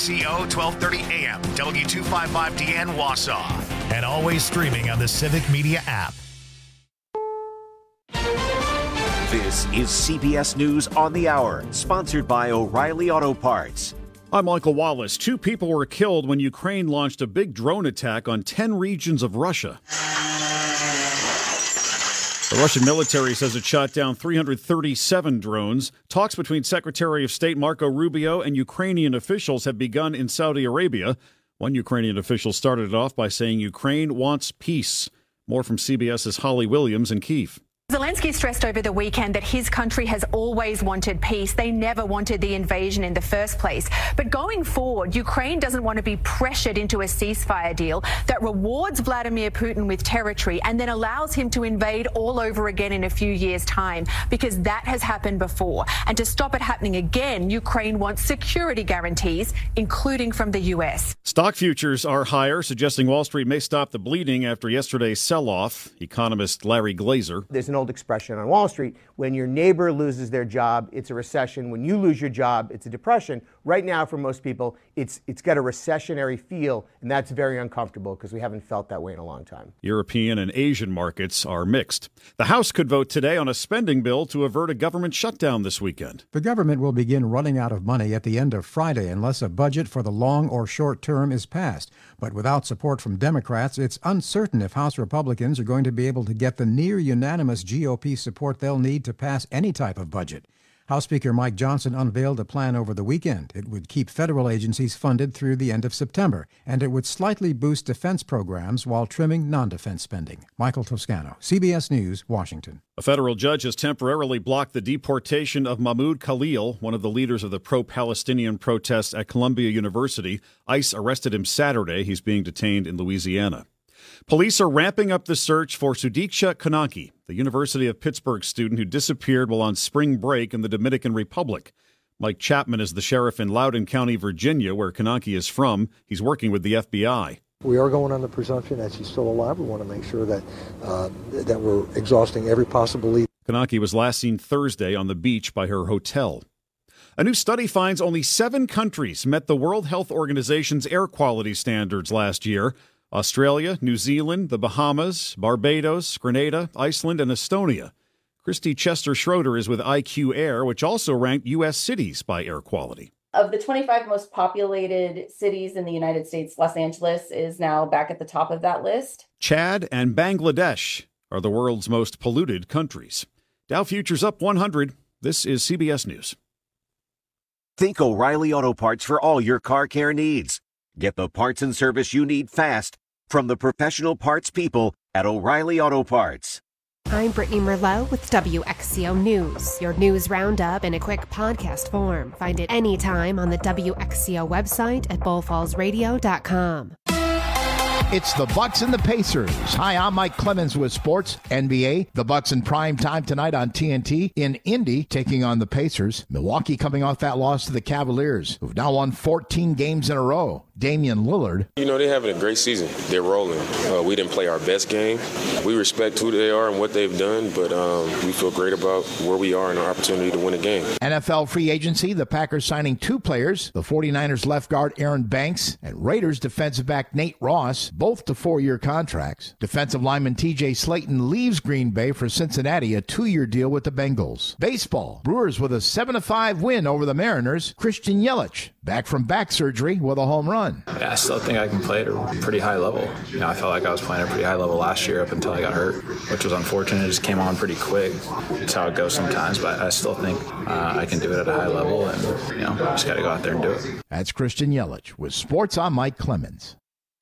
WXCO 1230 AM, W255DN Wausau, and always streaming on the Civic Media app. This is CBS News on the Hour, sponsored by O'Reilly Auto Parts. I'm Michael Wallace. 2 people were killed when Ukraine launched a big drone attack on 10 regions of Russia. The Russian military says it shot down 337 drones. Talks between Secretary of State Marco Rubio and Ukrainian officials have begun in Saudi Arabia. One Ukrainian official started it off by saying Ukraine wants peace. More from CBS's Holly Williams in Kyiv. Zelensky stressed over the weekend that his country has always wanted peace. They never wanted the invasion in the first place. But going forward, Ukraine doesn't want to be pressured into a ceasefire deal that rewards Vladimir Putin with territory and then allows him to invade all over again in a few years' time, because that has happened before. And to stop it happening again, Ukraine wants security guarantees, including from the U.S. Stock futures are higher, suggesting Wall Street may stop the bleeding after yesterday's sell-off. Economist Larry Glazer. There's an old expression on Wall Street: when your neighbor loses their job, it's a recession. When you lose your job, it's a depression. Right now, for most people, it's got a recessionary feel, and that's very uncomfortable because we haven't felt that way in a long time. European and Asian markets are mixed. The House could vote today on a spending bill to avert a government shutdown this weekend. The government will begin running out of money at the end of Friday unless a budget for the long or short term is passed. But without support from Democrats, it's uncertain if House Republicans are going to be able to get the near-unanimous GOP support they'll need to pass any type of budget. House Speaker Mike Johnson unveiled a plan over the weekend. It would keep federal agencies funded through the end of September, and it would slightly boost defense programs while trimming non-defense spending. Michael Toscano, CBS News, Washington. A federal judge has temporarily blocked the deportation of Mahmoud Khalil, one of the leaders of the pro-Palestinian protests at Columbia University. ICE arrested him Saturday. He's being detained in Louisiana. Police are ramping up the search for Sudiksha Kanaki, the University of Pittsburgh student who disappeared while on spring break in the Dominican Republic. Mike Chapman is the sheriff in Loudoun County, Virginia, where Kanaki is from. He's working with the FBI. We are going on the presumption that she's still alive. We want to make sure that that we're exhausting every possible lead. Kanaki was last seen Thursday on the beach by her hotel. A new study finds only 7 countries met the World Health Organization's air quality standards last year. Australia, New Zealand, the Bahamas, Barbados, Grenada, Iceland, and Estonia. Christy Chester-Schroeder is with IQ Air, which also ranked U.S. cities by air quality. Of the 25 most populated cities in the United States, Los Angeles is now back at the top of that list. Chad and Bangladesh are the world's most polluted countries. Dow futures up 100. This is CBS News. Think O'Reilly Auto Parts for all your car care needs. Get the parts and service you need fast from the professional parts people at O'Reilly Auto Parts. I'm Brittany Merlot with WXCO News, your news roundup in a quick podcast form. Find it anytime on the WXCO website at bullfallsradio.com. It's the Bucks and the Pacers. Hi, I'm Mike Clemens with Sports NBA. The Bucks in prime time tonight on TNT in Indy, taking on the Pacers. Milwaukee coming off that loss to the Cavaliers, who've now won 14 games in a row. Damian Lillard. You know, they're having a great season. They're rolling. We didn't play our best game. We respect who they are and what they've done, but we feel great about where we are and our opportunity to win a game. NFL free agency, the Packers signing 2 players, the 49ers left guard Aaron Banks and Raiders defensive back Nate Ross, both to 4-year contracts. Defensive lineman TJ Slayton leaves Green Bay for Cincinnati, a 2-year deal with the Bengals. Baseball, Brewers with a 7-5 win over the Mariners. Christian Yelich back from back surgery with a home run. Yeah, I still think I can play at a pretty high level. You know, I felt like I was playing at a pretty high level last year up until I got hurt, which was unfortunate. It just came on pretty quick. It's how it goes sometimes, but I still think I can do it at a high level, and just got to go out there and do it. That's Christian Yelich with Sports. I'm Mike Clemens.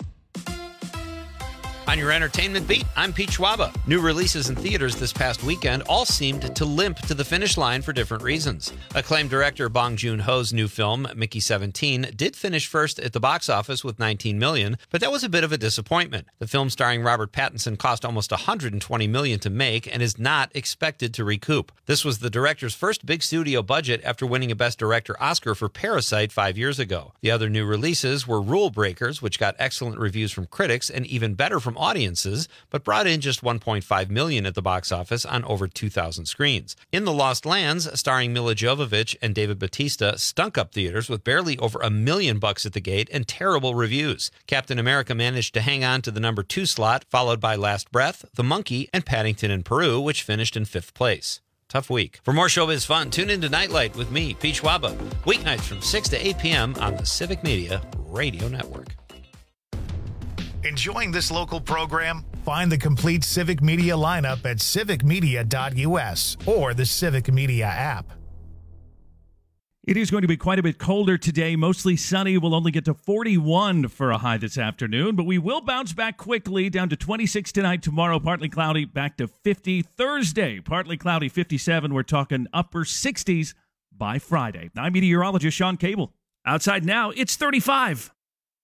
On your entertainment beat, I'm Pete Schwaba. New releases in theaters this past weekend all seemed to limp to the finish line for different reasons. Acclaimed director Bong Joon-ho's new film, Mickey 17, did finish first at the box office with $19 million, but that was a bit of a disappointment. The film starring Robert Pattinson cost almost $120 million to make and is not expected to recoup. This was the director's first big studio budget after winning a Best Director Oscar for Parasite 5 years ago. The other new releases were Rule Breakers, which got excellent reviews from critics and even better from from audiences, but brought in just $1.5 million at the box office on over 2,000 screens. In The Lost Lands, starring Mila Jovovich and David Bautista, stunk up theaters with barely over $1 million at the gate and terrible reviews. Captain America managed to hang on to the number 2 slot, followed by Last Breath, The Monkey, and Paddington in Peru, which finished in 5th place. Tough week. For more showbiz fun, tune into Nightlight with me, Pete Schwaba, weeknights from 6 to 8 p.m. on the Civic Media Radio Network. Enjoying this local program? Find the complete Civic Media lineup at civicmedia.us or the Civic Media app. It is going to be quite a bit colder today. Mostly sunny. We'll only get to 41 for a high this afternoon, but we will bounce back quickly down to 26 tonight. Tomorrow, partly cloudy, back to 50. Thursday, partly cloudy, 57. We're talking upper 60s by Friday. I'm meteorologist Sean Cable. Outside now, it's 35.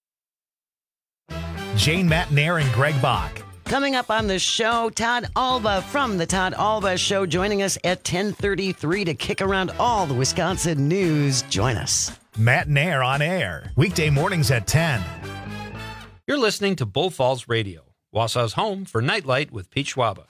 Jane Matnair and Greg Bach. Coming up on the show, Todd Alba from The Todd Alba Show joining us at 10:33 to kick around all the Wisconsin news. Join us. Matt Nair on air, weekday mornings at 10. You're listening to Bull Falls Radio, Wausau's home for Nightlight with Pete Schwaba.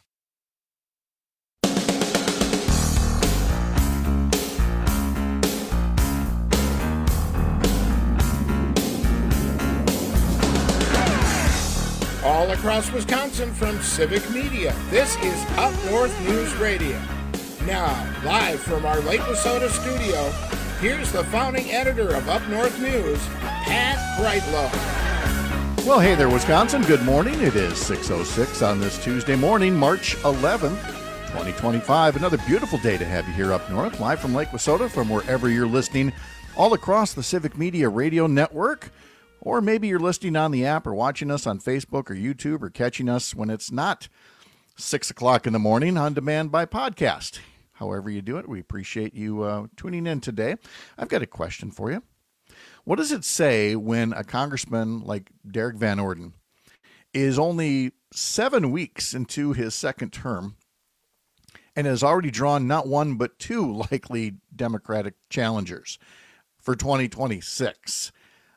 All across Wisconsin from Civic Media, this is Up North News Radio. Now, live from our Lake Wissota studio, here's the founding editor of Up North News, Pat Brightlow. Well, hey there, Wisconsin. Good morning. It is 6:06 on this Tuesday morning, March 11th, 2025. Another beautiful day to have you here up north, live from Lake Wissota, from wherever you're listening, all across the Civic Media Radio Network. Or maybe you're listening on the app or watching us on Facebook or YouTube or catching us when it's not 6 o'clock in the morning on demand by podcast. However you do it, we appreciate you tuning in today. I've got a question for you. What does it say when a congressman like Derek Van Orden is only 7 weeks into his second term and has already drawn not one but 2 likely Democratic challengers for 2026?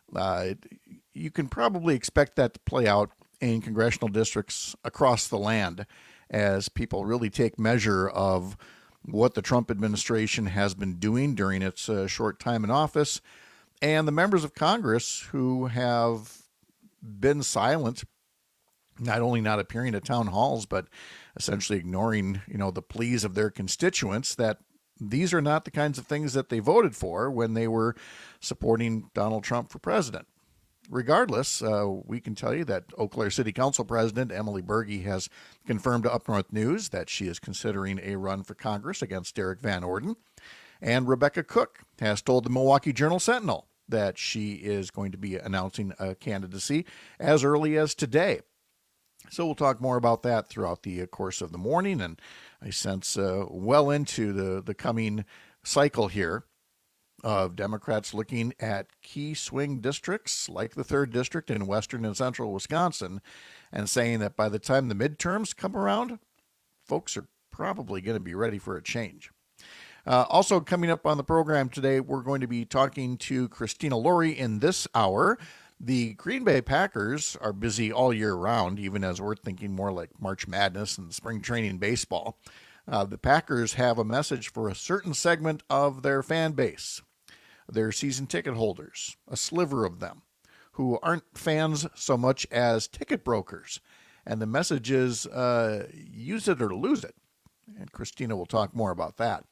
You can probably expect that to play out in congressional districts across the land as people really take measure of what the Trump administration has been doing during its short time in office, and the members of Congress who have been silent, not only not appearing at town halls, but essentially ignoring, the pleas of their constituents that these are not the kinds of things that they voted for when they were supporting Donald Trump for president. Regardless, we can tell you that Eau Claire City Council President Emily Berge has confirmed to Up North News that she is considering a run for Congress against Derek Van Orden. And Rebecca Cook has told the Milwaukee Journal-Sentinel that she is going to be announcing a candidacy as early as today. So we'll talk more about that throughout the course of the morning, and I sense well into the coming cycle here of Democrats looking at key swing districts like the 3rd District in western and central Wisconsin and saying that by the time the midterms come around, folks are probably going to be ready for a change. Also coming up on the program today, we're going to be talking to Christina Laurie in this hour. The Green Bay Packers are busy all year round, even as we're thinking more like March Madness and spring training baseball. The Packers have a message for a certain segment of their fan base, their season ticket holders, a sliver of them, who aren't fans so much as ticket brokers. And the message is, use it or lose it. And Christina will talk more about that.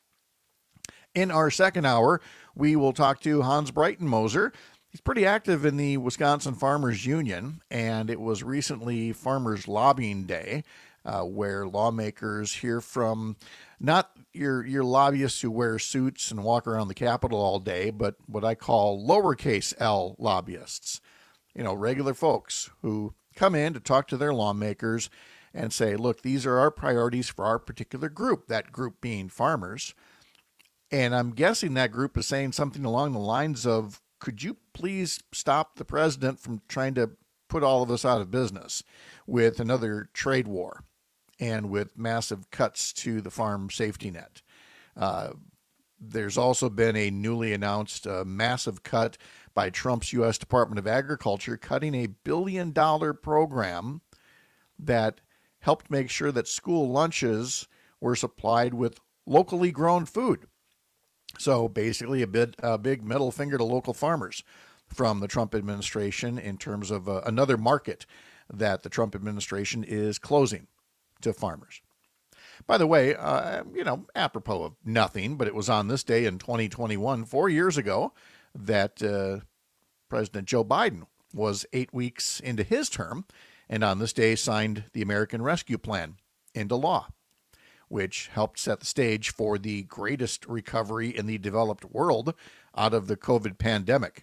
In our second hour, we will talk to Hans Breitenmoser. He's pretty active in the Wisconsin Farmers Union, and it was recently Farmers Lobbying Day, where lawmakers hear from not your lobbyists who wear suits and walk around the Capitol all day, but what I call lowercase L lobbyists, regular folks who come in to talk to their lawmakers and say, look, these are our priorities for our particular group, that group being farmers. And I'm guessing that group is saying something along the lines of, could you please stop the president from trying to put all of us out of business with another trade war and with massive cuts to the farm safety net? There's also been a newly announced massive cut by Trump's U.S. Department of Agriculture, cutting $1 billion program that helped make sure that school lunches were supplied with locally grown food. So basically a big middle finger to local farmers from the Trump administration in terms of another market that the Trump administration is closing to farmers. By the way, apropos of nothing, but it was on this day in 2021, 4 years ago, that President Joe Biden was 8 weeks into his term, and on this day signed the American Rescue Plan into law, which helped set the stage for the greatest recovery in the developed world out of the COVID pandemic.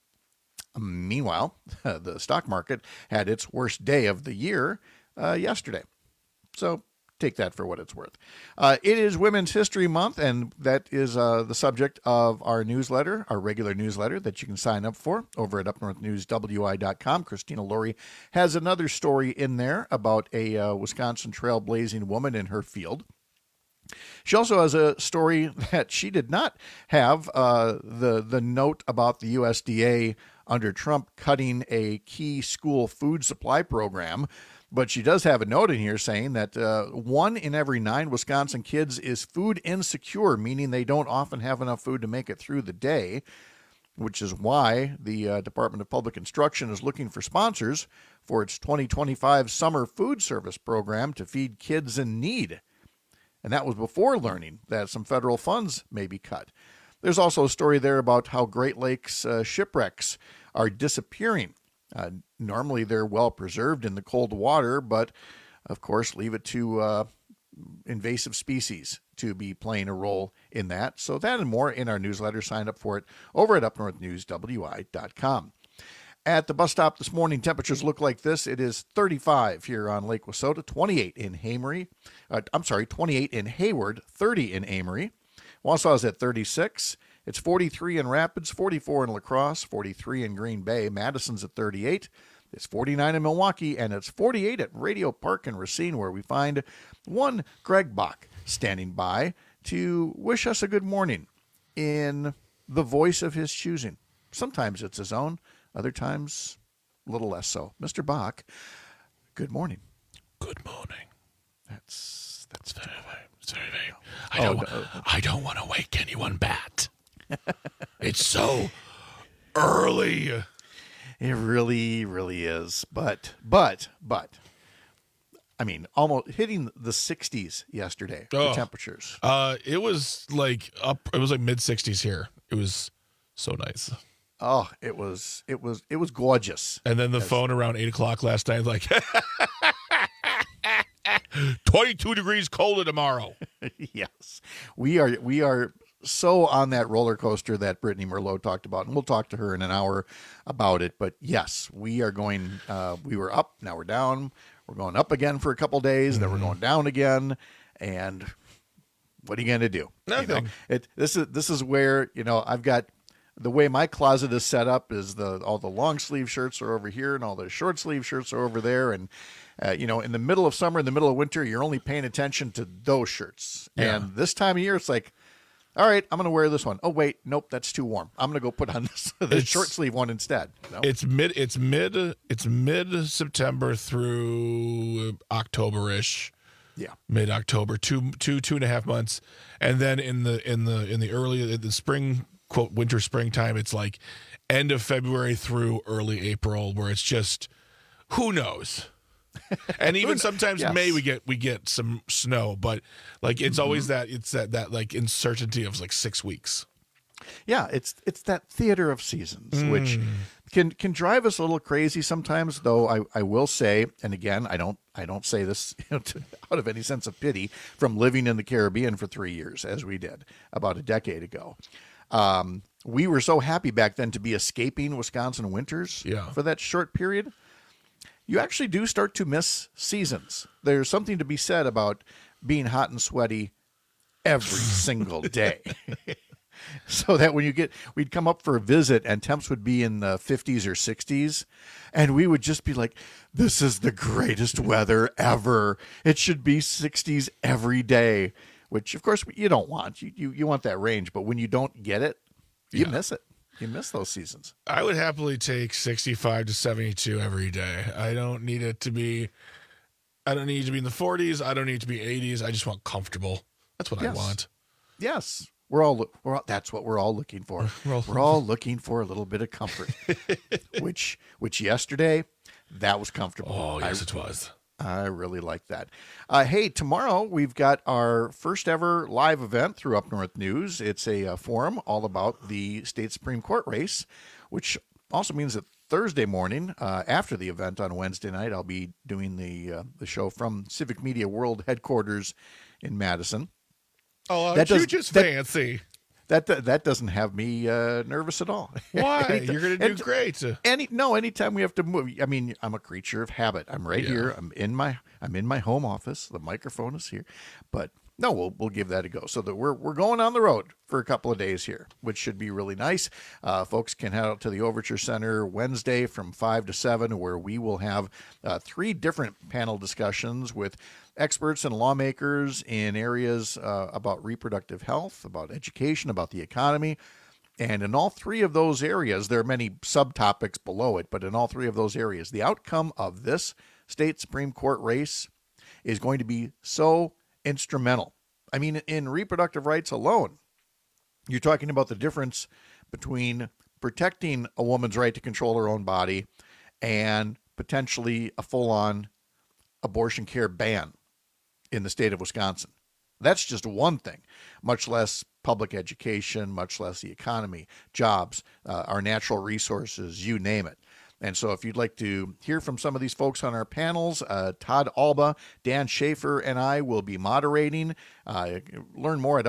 Meanwhile, the stock market had its worst day of the year yesterday. So take that for what it's worth. It is Women's History Month, and that is the subject of our newsletter, our regular newsletter that you can sign up for over at upnorthnewswi.com. Christina Laurie has another story in there about a Wisconsin trailblazing woman in her field. She also has a story that she did not have the note about the USDA under Trump cutting a key school food supply program. But she does have a note in here saying that 1 in every 9 Wisconsin kids is food insecure, meaning they don't often have enough food to make it through the day, which is why the Department of Public Instruction is looking for sponsors for its 2025 summer food service program to feed kids in need. And that was before learning that some federal funds may be cut. There's also a story there about how Great Lakes shipwrecks are disappearing. Normally they're well preserved in the cold water, but of course leave it to invasive species to be playing a role in that. So that and more in our newsletter. Sign up for it over at upnorthnewswi.com. At the bus stop this morning, temperatures look like this. It is 35 here on Lake Wissota, 28 in Hayward, 30 in Amory. Wausau is at 36. It's 43 in Rapids, 44 in La Crosse, 43 in Green Bay. Madison's at 38. It's 49 in Milwaukee, and it's 48 at Radio Park in Racine, where we find one Greg Bach standing by to wish us a good morning in the voice of his choosing. Sometimes it's his own, other times a little less so. Mr. Bach, good morning. Good morning. That's very. I don't want to wake anyone, Bat. It's so early. It really, really is. But, I mean, almost hitting the 60s yesterday, the temperatures. It was like mid 60s here. It was so nice. Oh, it was gorgeous. And then the phone around 8:00 last night, like 22 degrees colder tomorrow. Yes, we are so on that roller coaster that Brittany Merlot talked about, and we'll talk to her in an hour about it. But yes, we are going. We were up, now we're down. We're going up again for a couple days, then we're going down again, and what are you going to do? Nothing. This is where I've got. The way my closet is set up is all the long sleeve shirts are over here and all the short sleeve shirts are over there. And, in the middle of summer, in the middle of winter, you're only paying attention to those shirts. Yeah. And this time of year, it's like, all right, I'm going to wear this one. Oh, wait, nope, that's too warm. I'm going to go put on this short sleeve one instead. It's mid September through October-ish. Yeah. Mid-October, two and a half months. And then in the early, the spring, quote, winter, springtime, it's like end of February through early April, where it's just, who knows? And even sometimes yes. May we get some snow, but like it's always that like uncertainty of like 6 weeks. Yeah, it's that theater of seasons, which can drive us a little crazy sometimes. Though I will say, and again, I don't say this out of any sense of pity, from living in the Caribbean for 3 years, as we did about a decade ago. We were so happy back then to be escaping Wisconsin winters for that short period. You actually do start to miss seasons. There's something to be said about being hot and sweaty every single day. So that when we'd come up for a visit and temps would be in the 50s or 60s, and we would just be like, this is the greatest weather ever. It should be 60s every day, which of course you don't want. You want that range, but when you don't get it, you miss it. You miss those seasons. I would happily take 65 to 72 every day. I don't need it to be I don't need to be in the 40s. I don't need to be 80s. I just want comfortable. That's what I want. Yes. We're all that's what we're all looking for. We're all looking for a little bit of comfort, which yesterday, that was comfortable. Oh, yes, it was. I really like that. Hey, tomorrow we've got our first ever live event through Up North News. It's a forum all about the state Supreme Court race, which also means that Thursday morning, after the event on Wednesday night, I'll be doing the show from Civic Media World headquarters in Madison. Oh, you just fancy. That doesn't have me nervous at all. Why? You're going to do great. Anytime we have to move. I mean, I'm a creature of habit. I'm right here. I'm in my home office. The microphone is here, but no, we'll give that a go. So that we're going on the road for a couple of days here, which should be really nice. Folks can head out to the Overture Center Wednesday from 5 to 7, where we will have 3 different panel discussions with experts and lawmakers in areas about reproductive health, about education, about the economy. And in all 3 of those areas, there are many subtopics below it, but in all 3 of those areas, the outcome of this state Supreme Court race is going to be so instrumental. I mean, in reproductive rights alone, you're talking about the difference between protecting a woman's right to control her own body and potentially a full-on abortion care ban in the state of Wisconsin. That's just one thing, much less public education, much less the economy, jobs, our natural resources, you name it. And so if you'd like to hear from some of these folks on our panels, Todd Alba, Dan Schaefer, and I will be moderating. Learn more at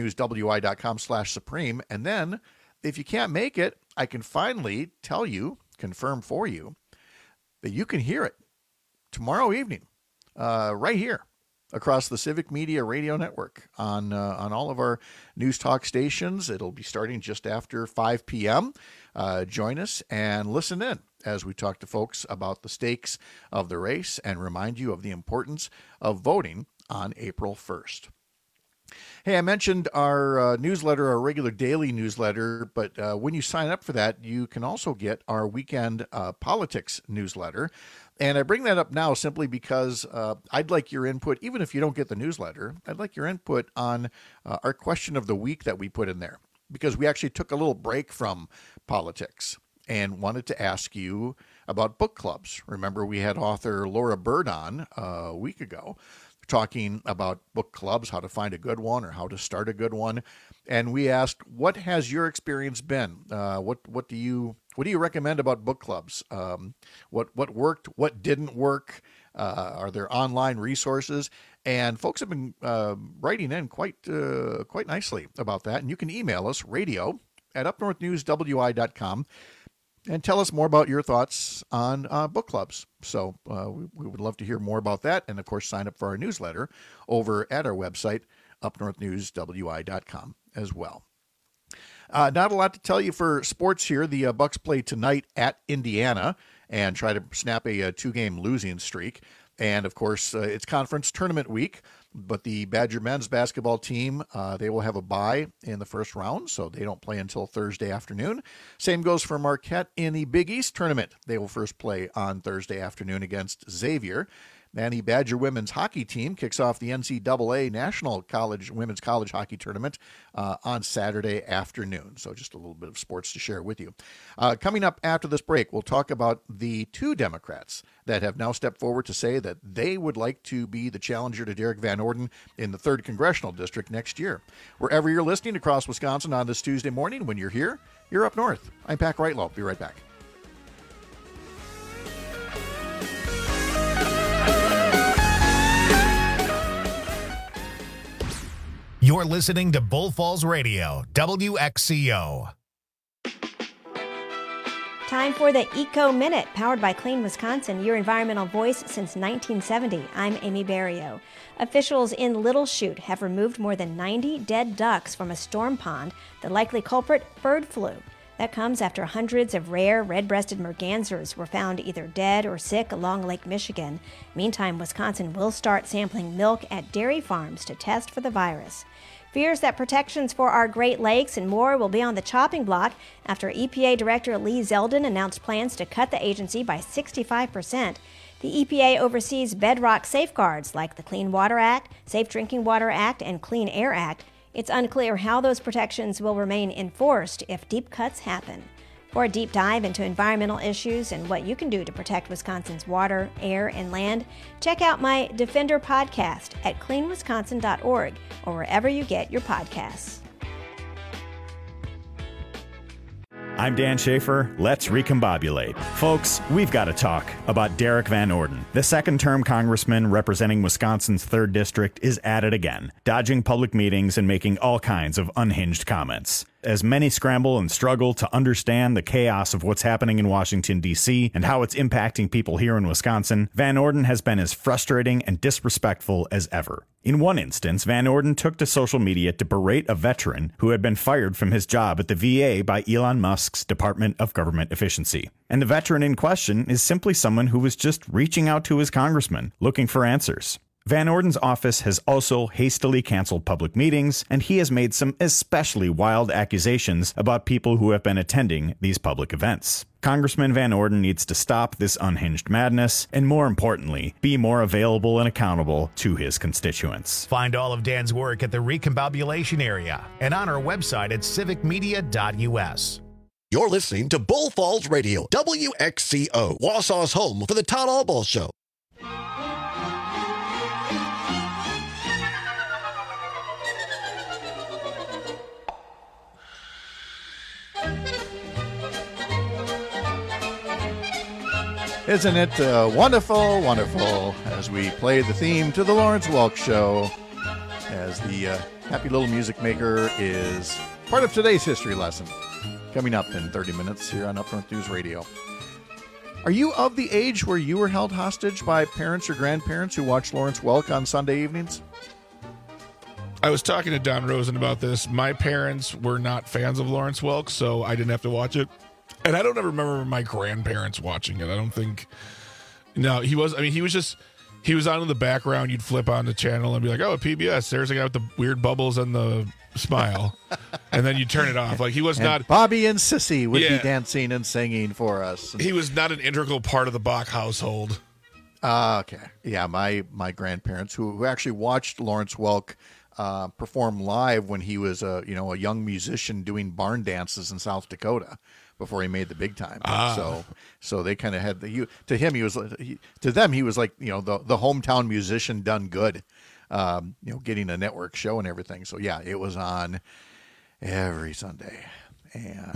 upnorthnewswi.com/supreme. And then if you can't make it, I can finally confirm for you, that you can hear it tomorrow evening, right here across the Civic Media Radio Network on all of our news talk stations. It'll be starting just after 5 p.m. Join us and listen in as we talk to folks about the stakes of the race and remind you of the importance of voting on April 1st. Hey, I mentioned our newsletter, our regular daily newsletter, but when you sign up for that, you can also get our weekend politics newsletter. And I bring that up now simply because I'd like your input, even if you don't get the newsletter, I'd like your input on our question of the week that we put in there, because we actually took a little break from politics and wanted to ask you about book clubs. Remember, we had author Laura Bird on a week ago talking about book clubs, how to find a good one or how to start a good one. And we asked, what has your experience been? What do you recommend about book clubs? What worked? What didn't work? Are there online resources? And folks have been writing in quite nicely about that. And you can email us, radio@upnorthnewswi.com, and tell us more about your thoughts on book clubs. So we would love to hear more about that. And, of course, sign up for our newsletter over at our website, upnorthnewswi.com as well. Not a lot to tell you for sports here. The Bucks play tonight at Indiana and try to snap a 2-game losing streak. And, of course, it's conference tournament week, but the Badger men's basketball team, they will have a bye in the first round, so they don't play until Thursday afternoon. Same goes for Marquette in the Big East tournament. They will first play on Thursday afternoon against Xavier. And the Badger women's hockey team kicks off the NCAA National Women's College Hockey Tournament on Saturday afternoon. So just a little bit of sports to share with you. Coming up after this break, we'll talk about the 2 Democrats that have now stepped forward to say that they would like to be the challenger to Derek Van Orden in the 3rd Congressional District next year. Wherever you're listening across Wisconsin on this Tuesday morning, when you're here, you're up north. I'm Pat Reitlow. Be right back. You're listening to Bull Falls Radio, WXCO. Time for the Eco Minute, powered by Clean Wisconsin, your environmental voice since 1970. I'm Amy Barrio. Officials in Little Chute have removed more than 90 dead ducks from a storm pond. The likely culprit, bird flu. That comes after hundreds of rare red-breasted mergansers were found either dead or sick along Lake Michigan. Meantime, Wisconsin will start sampling milk at dairy farms to test for the virus. Fears that protections for our Great Lakes and more will be on the chopping block after EPA Director Lee Zeldin announced plans to cut the agency by 65%. The EPA oversees bedrock safeguards like the Clean Water Act, Safe Drinking Water Act, and Clean Air Act. It's unclear how those protections will remain enforced if deep cuts happen. For a deep dive into environmental issues and what you can do to protect Wisconsin's water, air, and land, check out my Defender podcast at cleanwisconsin.org or wherever you get your podcasts. I'm Dan Schaefer. Let's recombobulate. Folks, we've got to talk about Derek Van Orden. The second-term congressman representing Wisconsin's 3rd District is at it again, dodging public meetings and making all kinds of unhinged comments. As many scramble and struggle to understand the chaos of what's happening in Washington, D.C., and how it's impacting people here in Wisconsin, Van Orden has been as frustrating and disrespectful as ever. In one instance, Van Orden took to social media to berate a veteran who had been fired from his job at the VA by Elon Musk's Department of Government Efficiency. And the veteran in question is simply someone who was just reaching out to his congressman, looking for answers. Van Orden's office has also hastily canceled public meetings, and he has made some especially wild accusations about people who have been attending these public events. Congressman Van Orden needs to stop this unhinged madness, and more importantly, be more available and accountable to his constituents. Find all of Dan's work at the Recombobulation Area and on our website at civicmedia.us. You're listening to Bull Falls Radio, WXCO, Wausau's home for the Todd Albaugh Show. Isn't it wonderful, wonderful, as we play the theme to the Lawrence Welk Show, as the happy little music maker is part of today's history lesson, coming up in 30 minutes here on Up North News Radio. Are you of the age where you were held hostage by parents or grandparents who watched Lawrence Welk on Sunday evenings? I was talking to Don Rosen about this. My parents were not fans of Lawrence Welk, so I didn't have to watch it. And I don't ever remember my grandparents watching it. I don't think. No, he was. I mean, he was on in the background. You'd flip on the channel and be like, "Oh, PBS. There's a guy with the weird bubbles and the smile," and then you turn it off. Like he was not. Bobby and Sissy would be dancing and singing for us. He was not an integral part of the Bach household. Okay, yeah, my grandparents who actually watched Lawrence Welk perform live when he was a young musician doing barn dances in South Dakota before he made the big time. So they kind of had to them he was like the hometown musician done good, getting a network show and everything. So yeah, it was on every Sunday. And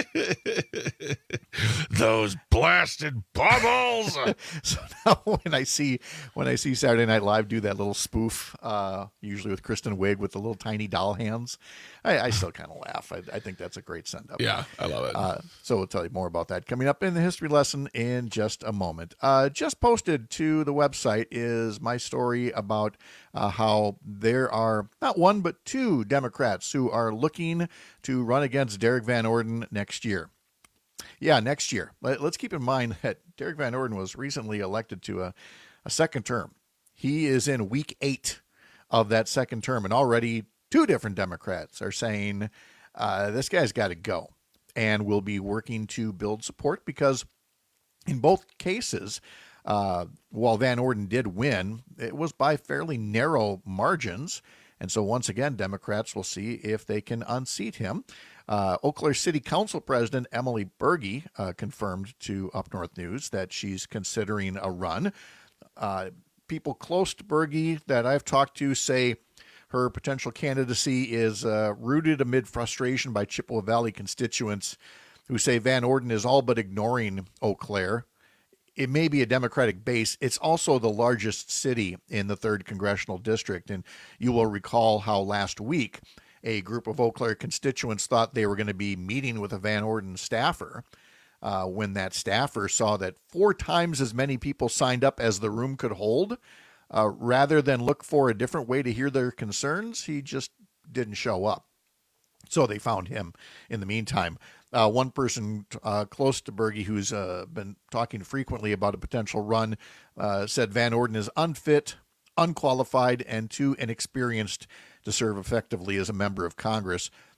those blasted bubbles. So now when I see Saturday Night Live do that little spoof, usually with Kristen Wiig with the little tiny doll hands, I still kind of laugh. I think that's a great send up. Yeah, I love it. So we'll tell you more about that coming up in the history lesson in just a moment. Just posted to the website is my story about how there are not one but two Democrats who are looking to run against Derek Van Orden next year. Yeah, next year. Let's keep in mind that Derek Van Orden was recently elected to a second term. He is in week 8 of that second term, and already two different Democrats are saying this guy's got to go, and will be working to build support because in both cases, while Van Orden did win, it was by fairly narrow margins. And so once again, Democrats will see if they can unseat him. Eau Claire City Council President Emily Berge confirmed to Up North News that she's considering a run. People close to Berge that I've talked to say her potential candidacy is rooted amid frustration by Chippewa Valley constituents who say Van Orden is all but ignoring Eau Claire. It may be a Democratic base. It's also the largest city in the 3rd Congressional District. And you will recall how last week a group of Eau Claire constituents thought they were going to be meeting with a Van Orden staffer when that staffer saw that 4 times as many people signed up as the room could hold. Rather than look for a different way to hear their concerns, he just didn't show up. So they found him in the meantime. One person close to Berge who's been talking frequently about a potential run said Van Orden is unfit, unqualified, and too inexperienced to serve effectively as a member of Congress.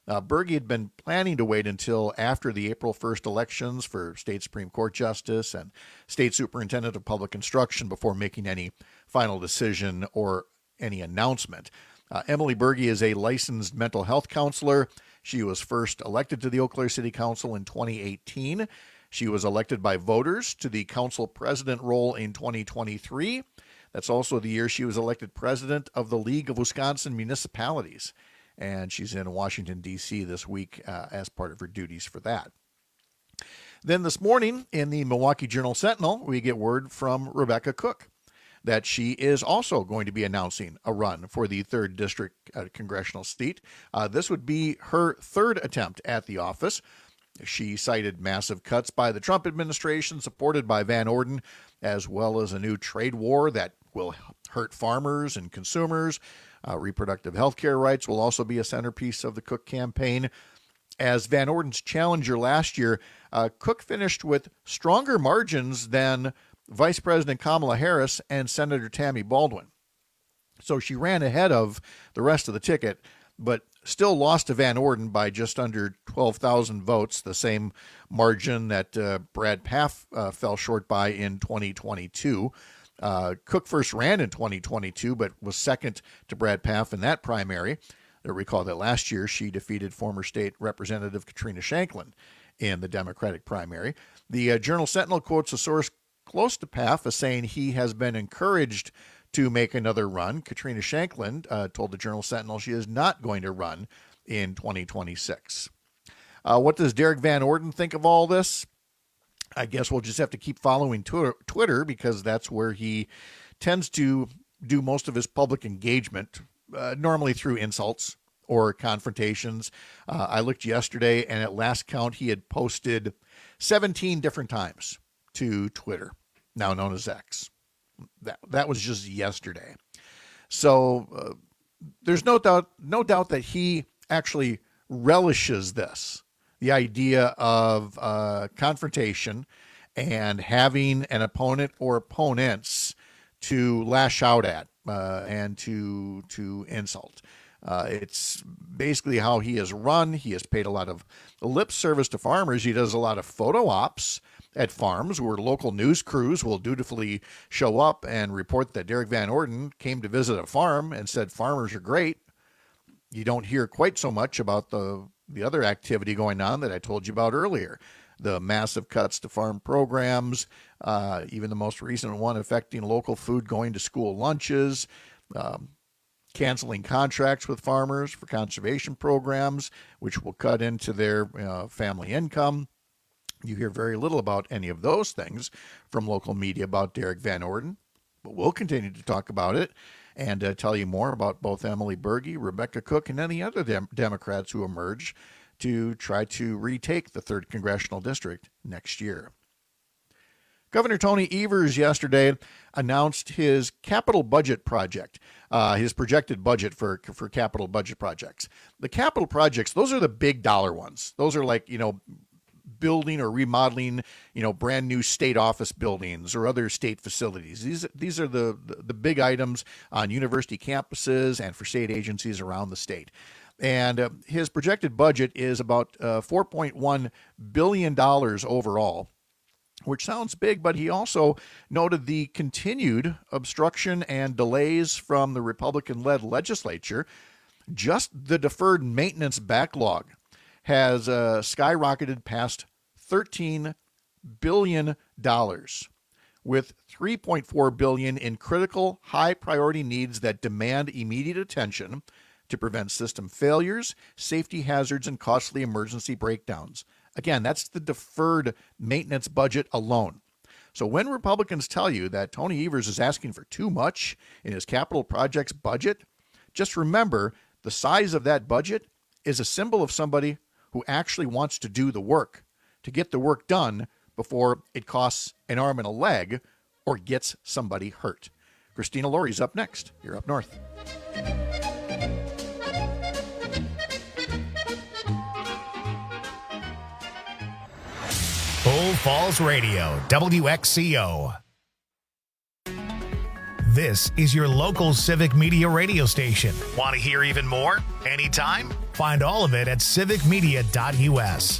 Berge had been planning to wait until after the April 1st elections for state Supreme Court Justice and state superintendent of public instruction before making any final decision or any announcement. Emily Berge is a licensed mental health counselor. She was first elected to the Eau Claire City Council in 2018. She was elected by voters to the council president role in 2023. That's also the year she was elected president of the League of Wisconsin Municipalities. And she's in Washington, D.C. this week as part of her duties for that. Then this morning in the Milwaukee Journal-Sentinel, we get word from Rebecca Cook that she is also going to be announcing a run for the 3rd District congressional seat. This would be her third attempt at the office. She cited massive cuts by the Trump administration, supported by Van Orden, as well as a new trade war that will hurt farmers and consumers. Reproductive health care rights will also be a centerpiece of the Cook campaign. As Van Orden's challenger last year, Cook finished with stronger margins than Vice President Kamala Harris and Senator Tammy Baldwin. So she ran ahead of the rest of the ticket, but still lost to Van Orden by just under 12,000 votes, the same margin that Brad Pfaff fell short by in 2022. Cook first ran in 2022, but was second to Brad Pfaff in that primary. Recall that last year she defeated former state representative Katrina Shanklin in the Democratic primary. The Journal-Sentinel quotes a source close to Pfaff as saying he has been encouraged to make another run. Katrina Shanklin told the Journal-Sentinel she is not going to run in 2026. What does Derek Van Orden think of all this? I guess we'll just have to keep following Twitter because that's where he tends to do most of his public engagement, normally through insults or confrontations. I looked yesterday, and at last count, he had posted 17 different times to Twitter, now known as X. That was just yesterday. So there's no doubt that he actually relishes this, the idea of confrontation and having an opponent or opponents to lash out at and to insult. It's basically how he has run. He has paid a lot of lip service to farmers. He does a lot of photo ops at farms where local news crews will dutifully show up and report that Derek Van Orden came to visit a farm and said farmers are great. You don't hear quite so much about the other activity going on that I told you about earlier. The massive cuts to farm programs, even the most recent one affecting local food going to school lunches, canceling contracts with farmers for conservation programs, which will cut into their family income. You hear very little about any of those things from local media about Derek Van Orden, but we'll continue to talk about it and tell you more about both Emily Berge, Rebecca Cook, and any other Democrats who emerge to try to retake the 3rd Congressional District next year. Governor Tony Evers yesterday announced his capital budget project, his projected budget for capital budget projects. The capital projects, those are the big dollar ones. Those are like, building or remodeling, brand new state office buildings or other state facilities. These are the big items on university campuses and for state agencies around the state. And his projected budget is about $4.1 billion overall, which sounds big, but he also noted the continued obstruction and delays from the Republican-led legislature. Just the deferred maintenance backlog has skyrocketed past $13 billion, with $3.4 billion in critical, high-priority needs that demand immediate attention to prevent system failures, safety hazards, and costly emergency breakdowns. Again, that's the deferred maintenance budget alone. So when Republicans tell you that Tony Evers is asking for too much in his capital projects budget, just remember the size of that budget is a symbol of somebody who actually wants to do the work, to get the work done before it costs an arm and a leg or gets somebody hurt. Christina Laurie's up next. You're Up North. Bull Falls Radio, WXCO. This is your local civic media radio station. Want to hear even more? Anytime? Find all of it at civicmedia.us.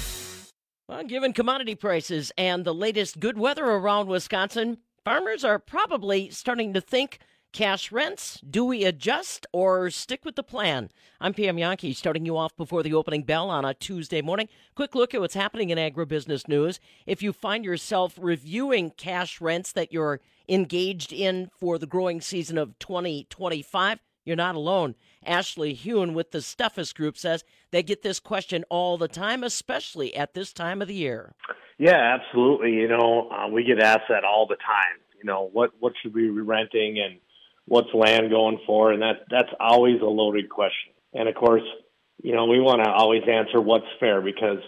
Well, given commodity prices and the latest good weather around Wisconsin, farmers are probably starting to think, cash rents, do we adjust or stick with the plan? I'm Pam Jahnke, starting you off before the opening bell on a Tuesday morning. Quick look at what's happening in agribusiness news. If you find yourself reviewing cash rents that you're engaged in for the growing season of 2025, you're not alone. Ashley Hune with the Steffes Group says they get this question all the time, especially at this time of the year. Yeah, absolutely. We get asked that all the time. What should we be renting and what's land going for? And that's always a loaded question. And of course, we want to always answer what's fair, because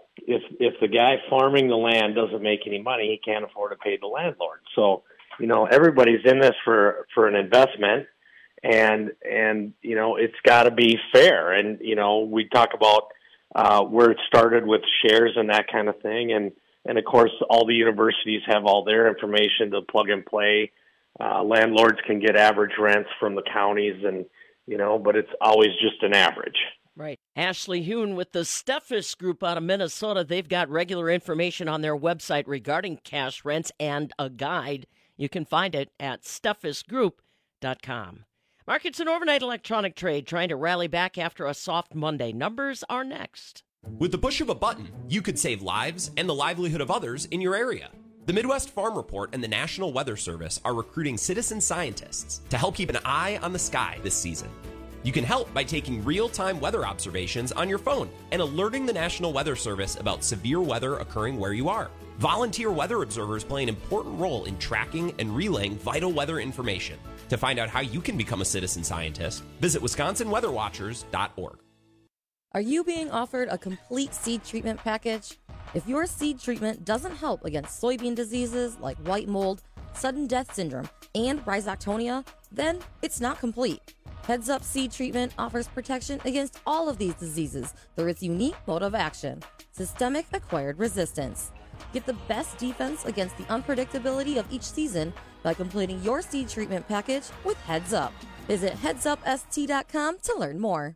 if the guy farming the land doesn't make any money, he can't afford to pay the landlord. So, everybody's in this for an investment. And it's got to be fair. And, we talk about where it started with shares and that kind of thing. And of course, all the universities have all their information to plug and play. Landlords can get average rents from the counties but it's always just an average. Right. Ashley Hune with the Steffes Group out of Minnesota. They've got regular information on their website regarding cash rents and a guide. You can find it at steffesgroup.com. Markets and overnight electronic trade trying to rally back after a soft Monday. Numbers are next. With the push of a button, you could save lives and the livelihood of others in your area. The Midwest Farm Report and the National Weather Service are recruiting citizen scientists to help keep an eye on the sky this season. You can help by taking real-time weather observations on your phone and alerting the National Weather Service about severe weather occurring where you are. Volunteer weather observers play an important role in tracking and relaying vital weather information. To find out how you can become a citizen scientist, visit WisconsinWeatherWatchers.org. Are you being offered a complete seed treatment package? If your seed treatment doesn't help against soybean diseases like white mold, sudden death syndrome, and rhizoctonia, then it's not complete. Heads Up Seed Treatment offers protection against all of these diseases through its unique mode of action, systemic acquired resistance. Get the best defense against the unpredictability of each season by completing your seed treatment package with Heads Up. Visit headsupst.com to learn more.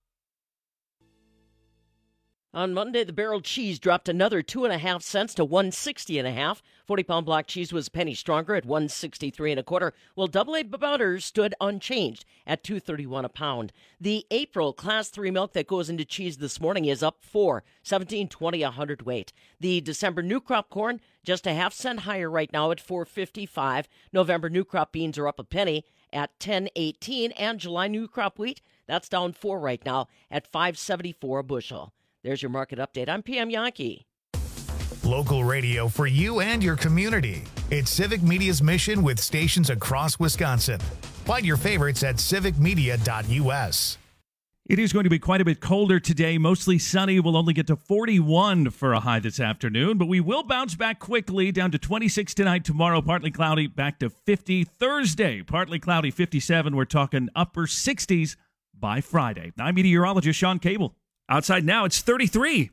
On Monday, the barrel cheese dropped another 2.5 cents to $1.60.5. 40-pound block cheese was a penny stronger at $1.6325, while double A butter stood unchanged at $2.31 a pound. The April Class 3 milk that goes into cheese this morning is up $17.20 a hundredweight. The December new crop corn just a half cent higher right now at $4.55. November new crop beans are up a penny at $10.18, and July new crop wheat that's down 4 right now at $5.74 a bushel. There's your market update. I'm Pam Jahnke. Local radio for you and your community. It's Civic Media's mission with stations across Wisconsin. Find your favorites at civicmedia.us. It is going to be quite a bit colder today. Mostly sunny. We'll only get to 41 for a high this afternoon, but we will bounce back quickly down to 26 tonight. Tomorrow, partly cloudy, back to 50. Thursday, partly cloudy, 57. We're talking upper 60s by Friday. I'm meteorologist Sean Cable. Outside now, it's 33.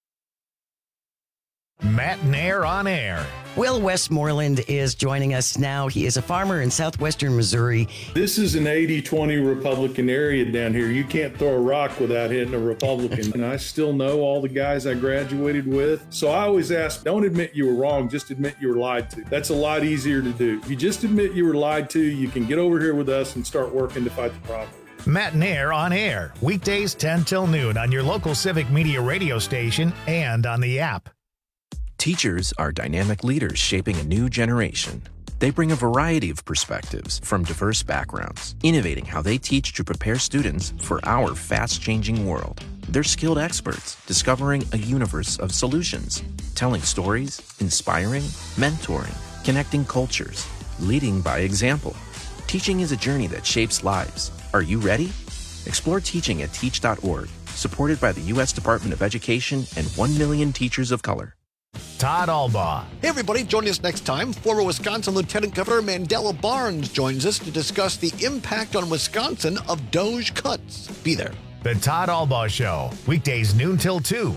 Matt Nair on air. Will Westmoreland is joining us now. He is a farmer in southwestern Missouri. This is an 80-20 Republican area down here. You can't throw a rock without hitting a Republican. And I still know all the guys I graduated with. So I always ask, don't admit you were wrong, just admit you were lied to. That's a lot easier to do. If you just admit you were lied to, you can get over here with us and start working to fight the problem. Matt Nair on air, weekdays 10 till noon on your local Civic Media radio station and on the app. Teachers are dynamic leaders shaping a new generation. They bring a variety of perspectives from diverse backgrounds, innovating how they teach to prepare students for our fast-changing world. They're skilled experts, discovering a universe of solutions, telling stories, inspiring, mentoring, connecting cultures, leading by example. Teaching is a journey that shapes lives. Are you ready? Explore teaching at teach.org, supported by the U.S. Department of Education and 1 million teachers of color. Todd Albaugh. Hey, everybody, join us next time. Former Wisconsin Lieutenant Governor Mandela Barnes joins us to discuss the impact on Wisconsin of DOGE cuts. Be there. The Todd Albaugh Show, weekdays noon till 2.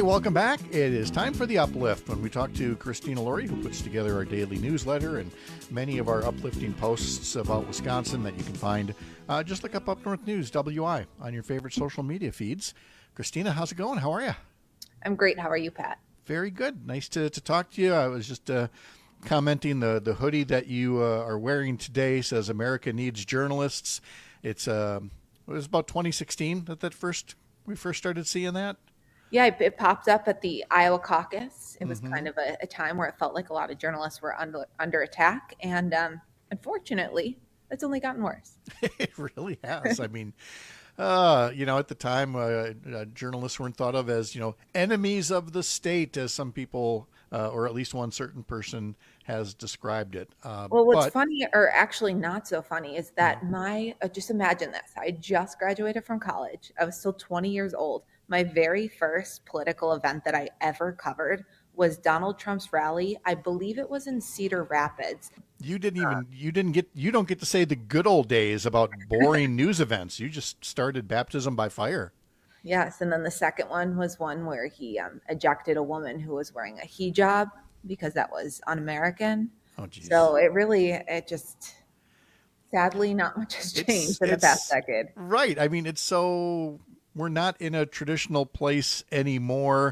welcome back. It is time for The Uplift, when we talk to Christina Laurie, who puts together our daily newsletter and many of our uplifting posts about Wisconsin that you can find. Just look up North News, WI, on your favorite social media feeds. Christina, how's it going? How are you? I'm great. How are you, Pat? Very good. Nice to talk to you. I was just commenting the hoodie that you are wearing today says America Needs Journalists. It was about 2016 that we first started seeing that. Yeah, it popped up at the Iowa caucus. It was kind of a time where it felt like a lot of journalists were under attack. And unfortunately, it's only gotten worse. It really has. I mean, at the time, journalists weren't thought of as, enemies of the state, as some people, or at least one certain person has described it. Well, what's funny, or actually not so funny, is that just imagine this. I just graduated from college. I was still 20 years old. My very first political event that I ever covered was Donald Trump's rally. I believe it was in Cedar Rapids. You don't get to say the good old days about boring news events. You just started baptism by fire. Yes, and then the second one was one where he ejected a woman who was wearing a hijab because that was un-American. Oh, geez. So it just sadly not much has changed in the past decade. Right. I mean, we're not in a traditional place anymore.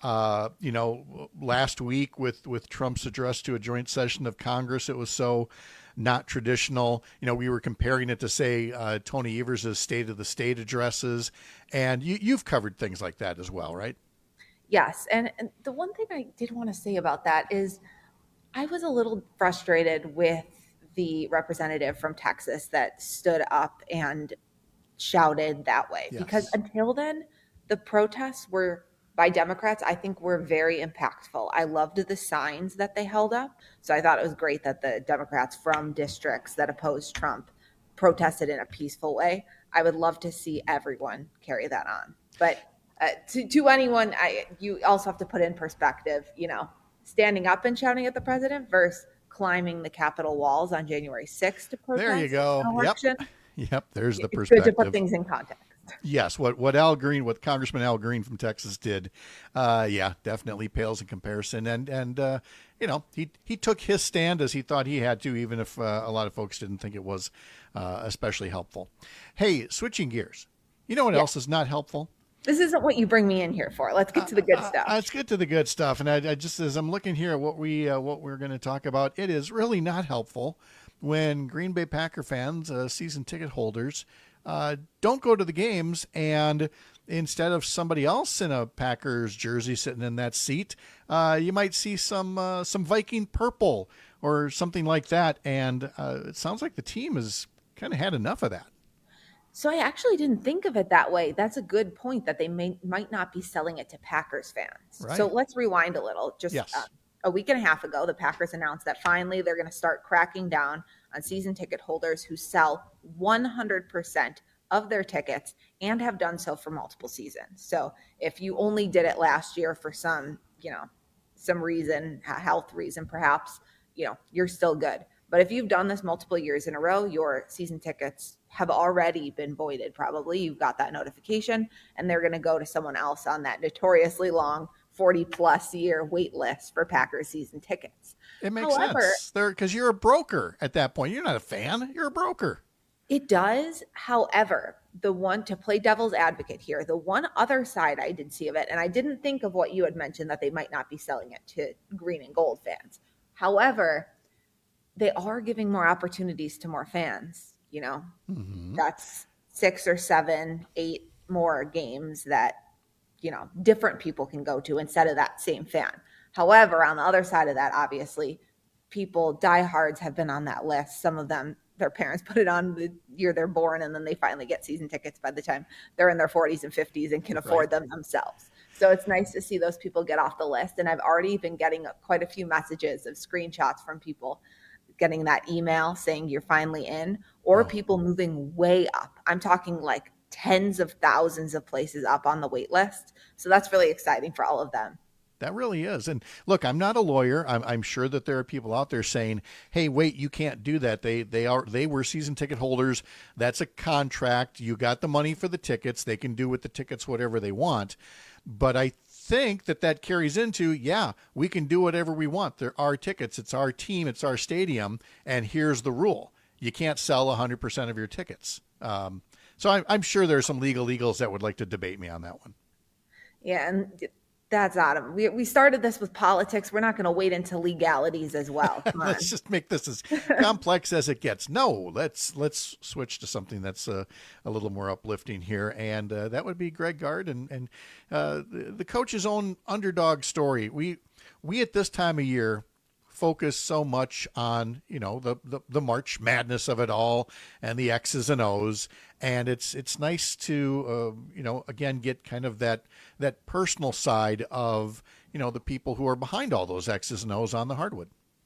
Last week with Trump's address to a joint session of Congress, it was so not traditional. We were comparing it to, say, Tony Evers' State of the State addresses, and you've covered things like that as well, right? Yes, and the one thing I did want to say about that is I was a little frustrated with the representative from Texas that stood up and shouted that way. Yes. Because until then, the protests by Democrats, I think, were very impactful. I loved the signs that they held up. So I thought it was great that the Democrats from districts that opposed Trump protested in a peaceful way. I would love to see everyone carry that on. But to anyone, you also have to put in perspective, standing up and shouting at the president versus climbing the Capitol walls on January 6th to protest. There you go. Election. Yep. There's the It's perspective. good to put things in context. Yes, what Congressman Al Green from Texas did, definitely pales in comparison. And he took his stand as he thought he had to, even if a lot of folks didn't think it was especially helpful. Hey, switching gears. You know what else is not helpful? This isn't what you bring me in here for. Let's get to the good stuff. Let's get to the good stuff. And I just, as I'm looking here at what we're going to talk about, it is really not helpful when Green Bay Packer fans, season ticket holders, don't go to the games, and instead of somebody else in a Packers jersey sitting in that seat, you might see some Viking purple or something like that. And it sounds like the team has kind of had enough of that. So I actually didn't think of it that way. That's a good point, that they might not be selling it to Packers fans. Right. So let's rewind a little. Just a week and a half ago, the Packers announced that finally they're going to start cracking down on season ticket holders who sell 100% of their tickets and have done so for multiple seasons. So if you only did it last year for some reason, health reason perhaps, you're still good. But if you've done this multiple years in a row, your season tickets have already been voided. Probably you've got that notification, and they're going to go to someone else on that notoriously long 40-plus year wait list for Packers season tickets. It makes sense. Because you're a broker at that point. You're not a fan. You're a broker. It does. However, to play devil's advocate here, the one other side I did see of it, and I didn't think of what you had mentioned, that they might not be selling it to green and gold fans. However, they are giving more opportunities to more fans. That's 6 or 7, 8 more games that, different people can go to instead of that same fan. However, on the other side of that, obviously, diehards have been on that list. Some of them, their parents put it on the year they're born, and then they finally get season tickets by the time they're in their 40s and 50s and can afford them themselves. So it's nice to see those people get off the list. And I've already been getting quite a few messages of screenshots from people getting that email saying you're finally in, or people moving way up. I'm talking like tens of thousands of places up on the wait list. So that's really exciting for all of them. That really is. And look, I'm not a lawyer. I'm sure that there are people out there saying, hey, wait, you can't do that. They were season ticket holders. That's a contract. You got the money for the tickets. They can do with the tickets whatever they want. But I think that carries into, we can do whatever we want. There are tickets. It's our team. It's our stadium. And here's the rule. You can't sell 100% of your tickets. So I'm sure there's some legal eagles that would like to debate me on that one. Yeah, and that's Adam. We started this with politics. We're not going to wait into legalities as well. Let's just make this as complex as it gets. No, let's switch to something that's a little more uplifting here, and that would be Greg Gard and the coach's own underdog story. We at this time of year focus so much on the March Madness of it all and the X's and O's, and it's nice to again get kind of that personal side of the people who are behind all those X's and O's on the hardwood.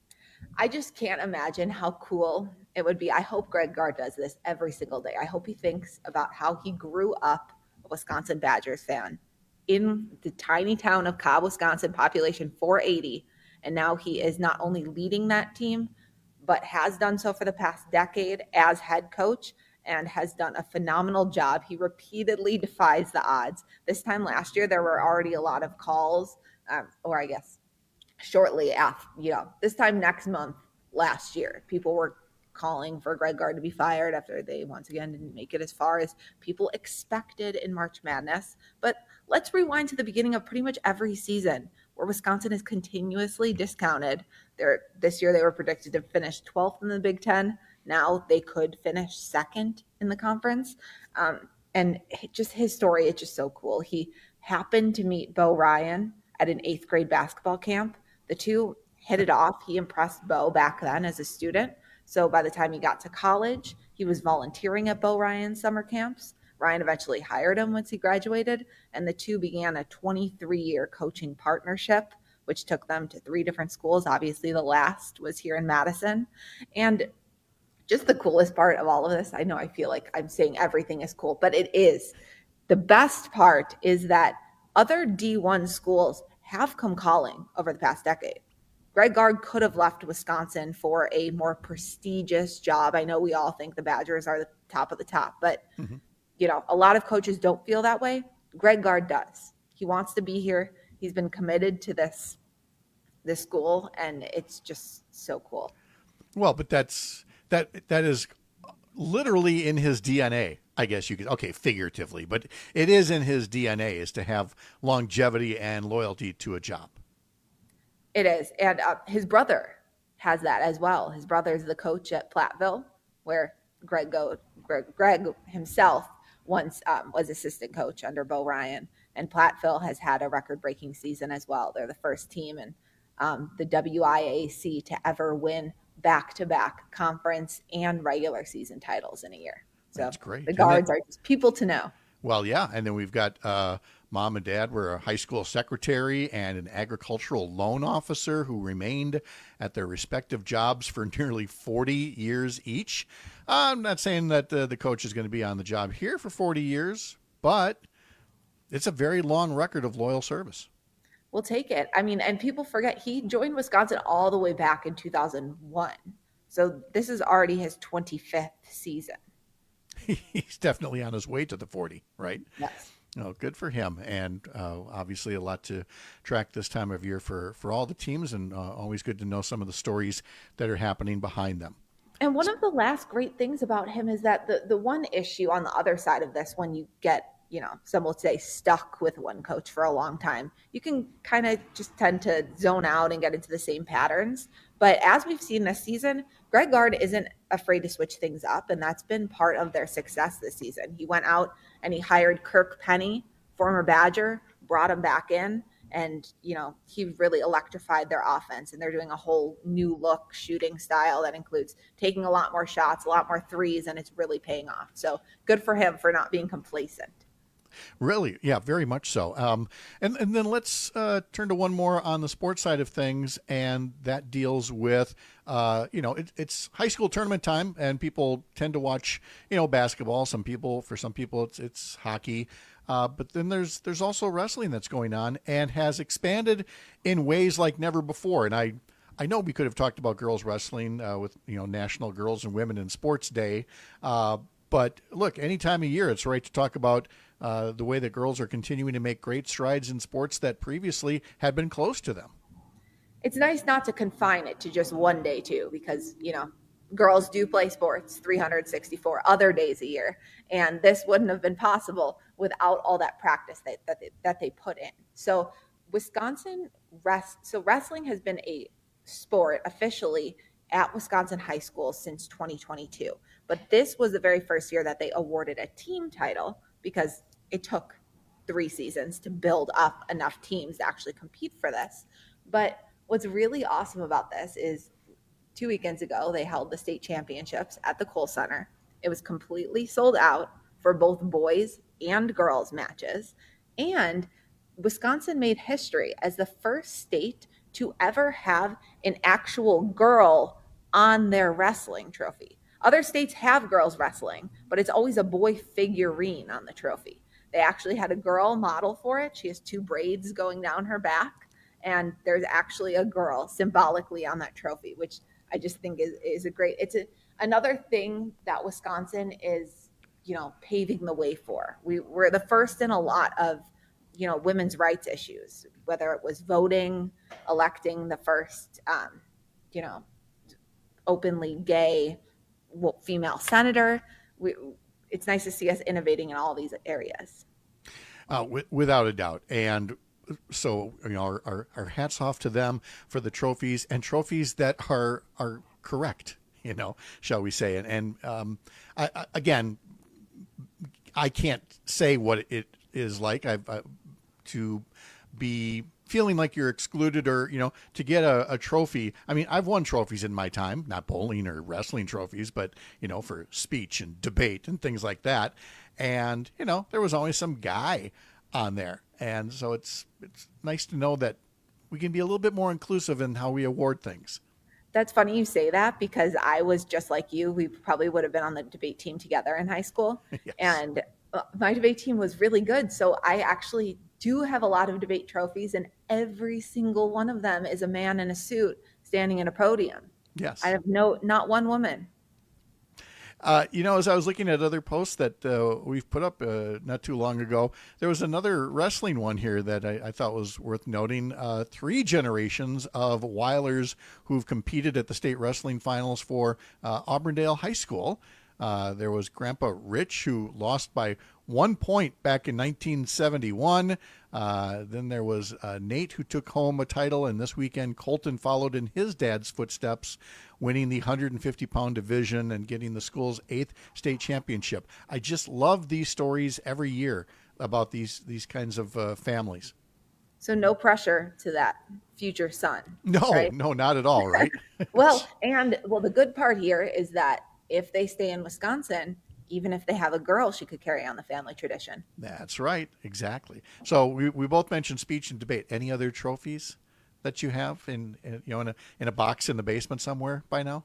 I just can't imagine how cool it would be. I hope Greg Gard does this every single day. I hope he thinks about how he grew up a Wisconsin Badgers fan in the tiny town of Cobb, Wisconsin, population 480. And now he is not only leading that team, but has done so for the past decade as head coach and has done a phenomenal job. He repeatedly defies the odds. This time last year, there were already a lot of calls, or I guess shortly after, this time next month last year, people were calling for Greg Gard to be fired after they once again didn't make it as far as people expected in March Madness. But let's rewind to the beginning of pretty much every season where Wisconsin is continuously discounted. This year they were predicted to finish 12th in the Big Ten. Now they could finish second in the conference. And just his story, it's just so cool. He happened to meet Bo Ryan at an 8th grade basketball camp. The two hit it off. He impressed Bo back then as a student. So by the time he got to college, he was volunteering at Bo Ryan's summer camps. Ryan eventually hired him once he graduated, and the two began a 23-year coaching partnership, which took them to 3 different schools. Obviously, the last was here in Madison. And just the coolest part of all of this, I know I feel like I'm saying everything is cool, but it is. The best part is that other D1 schools have come calling over the past decade. Greg Gard could have left Wisconsin for a more prestigious job. I know we all think the Badgers are the top of the top, but a lot of coaches don't feel that way. Greg Gard does. He wants to be here. He's been committed to this school, and it's just so cool. Well, but that is literally in his DNA, I guess you could, figuratively, but it is in his DNA is to have longevity and loyalty to a job. It is. And his brother has that as well. His brother's the coach at Platteville, where Greg himself once was assistant coach under Bo Ryan. And Platteville has had a record-breaking season as well. They're the first team in the WIAC to ever win back-to-back conference and regular season titles in a year. So that's great. The Guards are just people to know. Well, yeah. And then we've got mom and dad were a high school secretary and an agricultural loan officer who remained at their respective jobs for nearly 40 years each. I'm not saying that the coach is going to be on the job here for 40 years, but it's a very long record of loyal service. We'll take it. I mean, and people forget he joined Wisconsin all the way back in 2001. So this is already his 25th season. He's definitely on his way to the 40, right? Yes. Oh, good for him. And obviously a lot to track this time of year for all the teams, and always good to know some of the stories that are happening behind them. And one of the last great things about him is that the one issue on the other side of this, when you get, some will say stuck with one coach for a long time, you can kind of just tend to zone out and get into the same patterns. But as we've seen this season, Greg Gard isn't afraid to switch things up, and that's been part of their success this season. He went out and he hired Kirk Penny, former Badger, brought him back in, and, he really electrified their offense, and they're doing a whole new look shooting style that includes taking a lot more shots, a lot more threes, and it's really paying off. So good for him for not being complacent. Really? Yeah, very much so. And then let's turn to one more on the sports side of things, and that deals with, it's high school tournament time, and people tend to watch, basketball. For some people, it's hockey. But then there's also wrestling that's going on and has expanded in ways like never before. And I know we could have talked about girls wrestling with, National Girls and Women in Sports Day, but But look, any time of year, it's right to talk about the way that girls are continuing to make great strides in sports that previously had been close to them. It's nice not to confine it to just one day too, because, girls do play sports 364 other days a year. And this wouldn't have been possible without all that practice that they put in. So Wisconsin wrestling has been a sport officially at Wisconsin high schools since 2022. But this was the very first year that they awarded a team title, because it took 3 seasons to build up enough teams to actually compete for this. But what's really awesome about this is 2 weekends ago, they held the state championships at the Kohl Center. It was completely sold out for both boys and girls matches. And Wisconsin made history as the first state to ever have an actual girl on their wrestling trophy. Other states have girls wrestling, but it's always a boy figurine on the trophy. They actually had a girl model for it. She has 2 braids going down her back, and there's actually a girl symbolically on that trophy, which I just think is a great, another thing that Wisconsin is, paving the way for. We're the first in a lot of, women's rights issues, whether it was voting, electing the first, openly gay female senator. It's nice to see us innovating in all these areas. Without a doubt. And so, our hats off to them for the trophies, and trophies that are correct, shall we say. And I can't say what it is like to be feeling like you're excluded, or, to get a trophy. I mean, I've won trophies in my time, not bowling or wrestling trophies, but, for speech and debate and things like that. And, there was always some guy on there. And so it's nice to know that we can be a little bit more inclusive in how we award things. That's funny you say that, because I was just like you. We probably would have been on the debate team together in high school. Yes. And my debate team was really good. So I actually do have a lot of debate trophies, and every single one of them is a man in a suit standing in a podium. Yes. I have not one woman. As I was looking at other posts that we've put up not too long ago, there was another wrestling one here that I thought was worth noting. 3 generations of Weilers who've competed at the state wrestling finals for Auburndale High School. There was Grandpa Rich, who lost by 1 point back in 1971. Then there was Nate, who took home a title, and this weekend Colton followed in his dad's footsteps, winning the 150-pound division and getting the school's 8th state championship. I just love these stories every year about these kinds of families. So no pressure to that future son. No, right? No, not at all, right? the good part here is that if they stay in Wisconsin, even if they have a girl, she could carry on the family tradition. That's right. Exactly. So we both mentioned speech and debate. Any other trophies that you have in a box in the basement somewhere by now?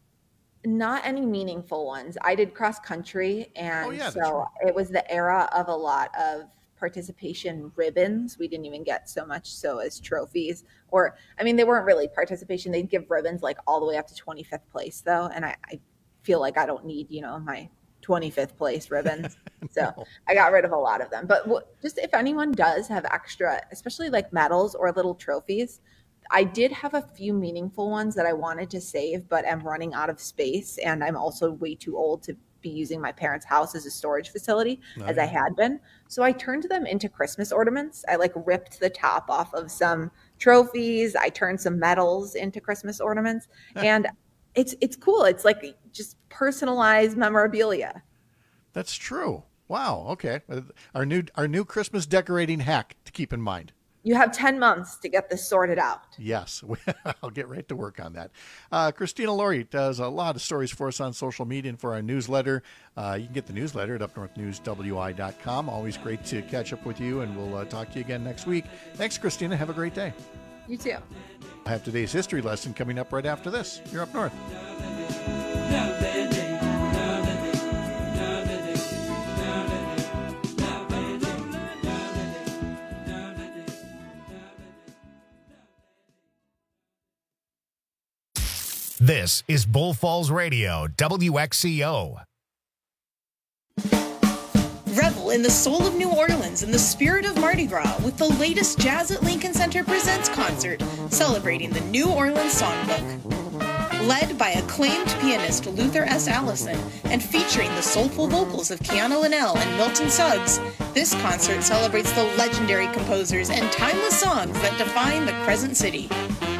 Not any meaningful ones. I did cross country, and right. It was the era of a lot of participation ribbons. We didn't even get so much so as trophies, they weren't really participation. They'd give ribbons like all the way up to 25th place though. And I feel like I don't need, my 25th place ribbons. So I got rid of a lot of them. But just if anyone does have extra, especially like medals or little trophies, I did have a few meaningful ones that I wanted to save, but I'm running out of space. And I'm also way too old to be using my parents' house as a storage facility as I had been. So I turned them into Christmas ornaments. I ripped the top off of some trophies. I turned some medals into Christmas ornaments. And it's cool. It's like just personalized memorabilia. That's true. Wow. Okay. Our new Christmas decorating hack to keep in mind. You have 10 months to get this sorted out. Yes, I'll get right to work on that. Christina Laurie does a lot of stories for us on social media and for our newsletter. You can get the newsletter at upnorthnewswi.com. Always great to catch up with you, and we'll talk to you again next week. Thanks, Christina. Have a great day. You too. I have today's history lesson coming up right after this. You're Up North. This is Bull Falls Radio, WXCO. revel in the soul of New Orleans and the spirit of Mardi Gras with the latest Jazz at Lincoln Center Presents concert celebrating the New Orleans Songbook. Led by acclaimed pianist Luther S. Allison and featuring the soulful vocals of Kiana Linnell and Milton Suggs, this concert celebrates the legendary composers and timeless songs that define the Crescent City.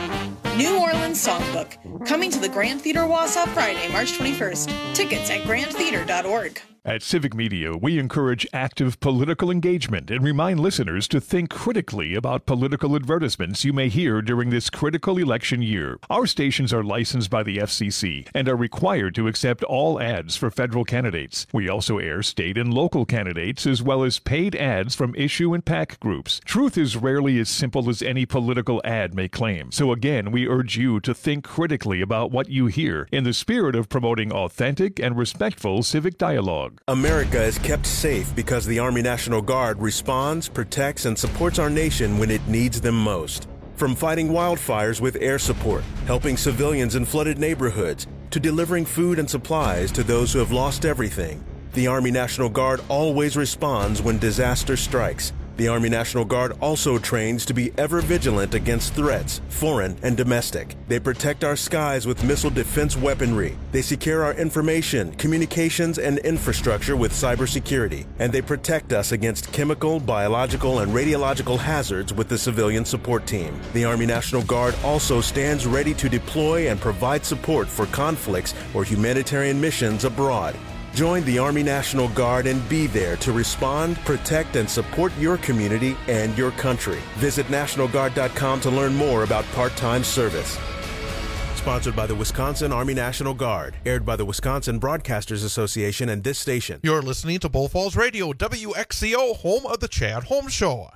New Orleans Songbook, coming to the Grand Theater Wausau Friday, March 21st. Tickets at grandtheater.org. At Civic Media, we encourage active political engagement and remind listeners to think critically about political advertisements you may hear during this critical election year. Our stations are licensed by the FCC and are required to accept all ads for federal candidates. We also air state and local candidates as well as paid ads from issue and PAC groups. Truth is rarely as simple as any political ad may claim. So again, we urge you to think critically about what you hear in the spirit of promoting authentic and respectful civic dialogue. America is kept safe because the Army National Guard responds, protects, and supports our nation when it needs them most. From fighting wildfires with air support, helping civilians in flooded neighborhoods, to delivering food and supplies to those who have lost everything, the Army National Guard always responds when disaster strikes. The Army National Guard also trains to be ever vigilant against threats, foreign and domestic. They protect our skies with missile defense weaponry. They secure our information, communications, and infrastructure with cybersecurity. And they protect us against chemical, biological, and radiological hazards with the civilian support team. The Army National Guard also stands ready to deploy and provide support for conflicts or humanitarian missions abroad. Join the Army National Guard and be there to respond, protect, and support your community and your country. Visit NationalGuard.com to learn more about part-time service. Sponsored by the Wisconsin Army National Guard. Aired by the Wisconsin Broadcasters Association and this station. You're listening to Bull Falls Radio, WXCO, home of the Chad Holmes Show.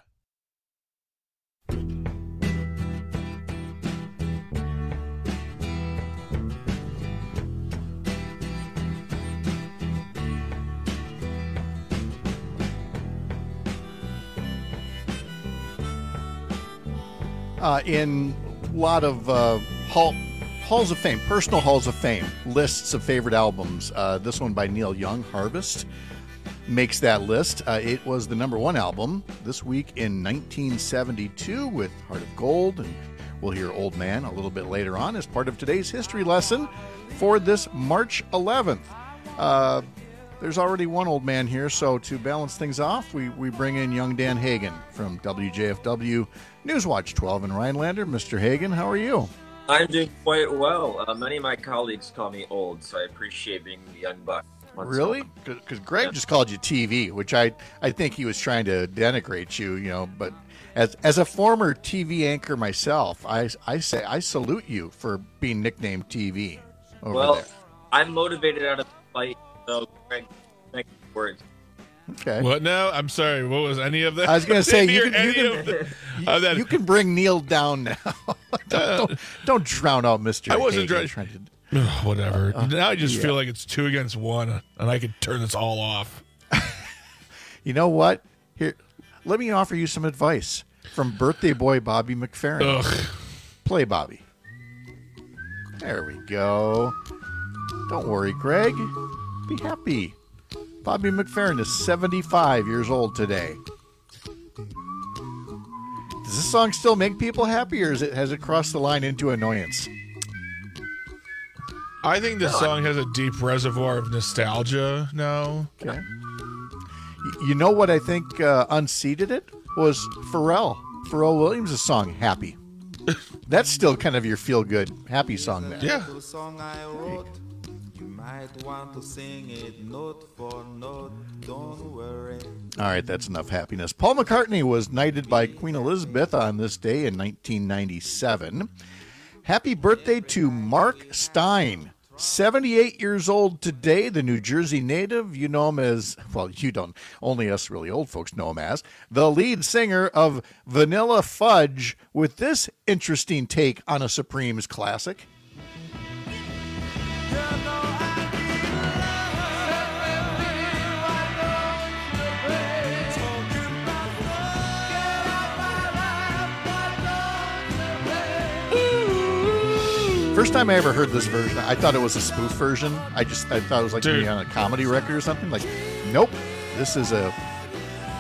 In a lot of halls of fame, personal halls of fame, lists of favorite albums. This one by Neil Young, Harvest, makes that list. It was the number one album this week in 1972 with Heart of Gold, and we'll hear Old Man a little bit later on as part of today's history lesson for this March 11th. There's already one old man here, so to balance things off, we bring in young Dan Hagan from WJFW Newswatch 12 in Rhinelander. Mr. Hagan, how are you? I'm doing quite well. Many of my colleagues call me old, so I appreciate being the young buck. Really? Because Greg just called you TV, which I think he was trying to denigrate you, but as a former TV anchor myself, I say I salute you for being nicknamed TV over there. I'm motivated out of fight. So, Greg, next words. Okay. What now? I'm sorry. What was any of that? I was going to say you can bring Neil down now. don't drown out Mr. I wasn't trying to. Whatever. Now I just feel like it's 2 against 1, and I could turn this all off. You know what? Here, let me offer you some advice from birthday boy Bobby McFerrin. Ugh. Play Bobby. There we go. Don't worry, Greg. Be happy. Bobby McFerrin is 75 years old today. Does this song still make people happy, or has it crossed the line into annoyance? I think this song has a deep reservoir of nostalgia now. Okay. You know what I think unseated it was Pharrell Williams' song, Happy. That's still kind of your feel-good, happy song there. Yeah. Might want to sing it note for note, don't worry. All right, that's enough happiness. Paul McCartney was knighted by Queen Elizabeth on this day in 1997. Happy birthday to Mark Stein, 78 years old today, the New Jersey native. You know him as, well, you don't, only us really old folks know him as, the lead singer of Vanilla Fudge, with this interesting take on a Supremes classic. First time I ever heard this version, I thought it was a spoof version. I thought it was like maybe on a comedy record or something. Like, nope, this is a